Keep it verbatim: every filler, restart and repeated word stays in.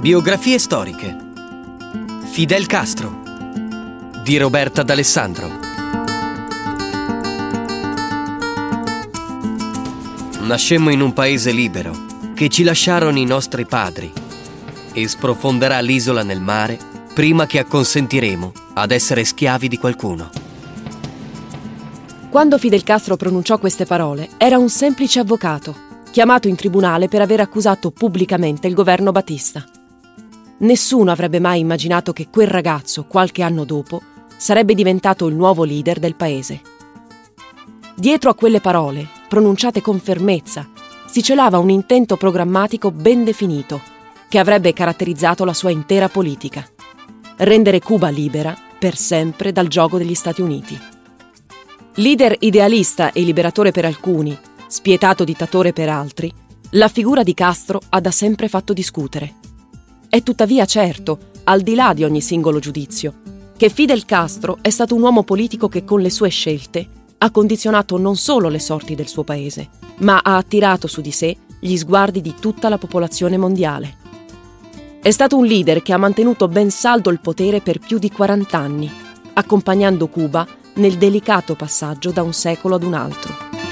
Biografie storiche. Fidel Castro di Roberta D'Alessandro. Nascemmo in un paese libero che ci lasciarono i nostri padri e sprofonderà l'isola nel mare prima che acconsentiremo ad essere schiavi di qualcuno. Quando Fidel Castro pronunciò queste parole, era un semplice avvocato, chiamato in tribunale per aver accusato pubblicamente il governo Batista. Nessuno avrebbe mai immaginato che quel ragazzo, qualche anno dopo, sarebbe diventato il nuovo leader del paese. Dietro a quelle parole, pronunciate con fermezza, si celava un intento programmatico ben definito, che avrebbe caratterizzato la sua intera politica: rendere Cuba libera per sempre dal giogo degli Stati Uniti. Leader idealista e liberatore per alcuni, spietato dittatore per altri, la figura di Castro ha da sempre fatto discutere. È tuttavia certo, al di là di ogni singolo giudizio, che Fidel Castro è stato un uomo politico che con le sue scelte ha condizionato non solo le sorti del suo paese, ma ha attirato su di sé gli sguardi di tutta la popolazione mondiale. È stato un leader che ha mantenuto ben saldo il potere per più di quaranta anni, accompagnando Cuba nel delicato passaggio da un secolo ad un altro.